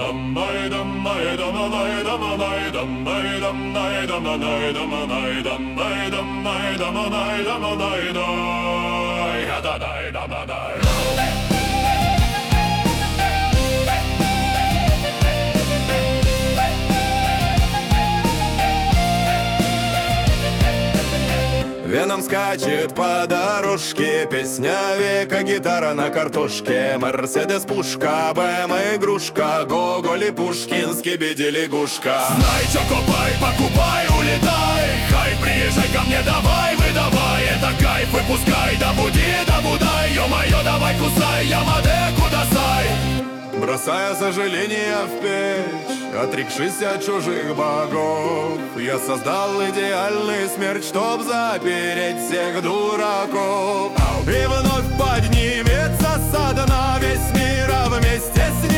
Веном скачет по дорожке, песня века, гитара на картошке. Мерседес пушка, БМ игрушка, Гоголь и Пушкин, Скибиди лягушка. Знай, чё копай, покупай, улетай. Хай, приезжай ко мне, давай, выдавай. Это кайф, выпускай, да буди, да будай. Ё-моё, давай кусай, Ямаде, кудасай. Бросая сожаления в печь, отрекшись от чужих богов, я создал идеальный смерть, чтоб запереть всех дураков. И вновь поднимется со дна весь мир, а вместе с ним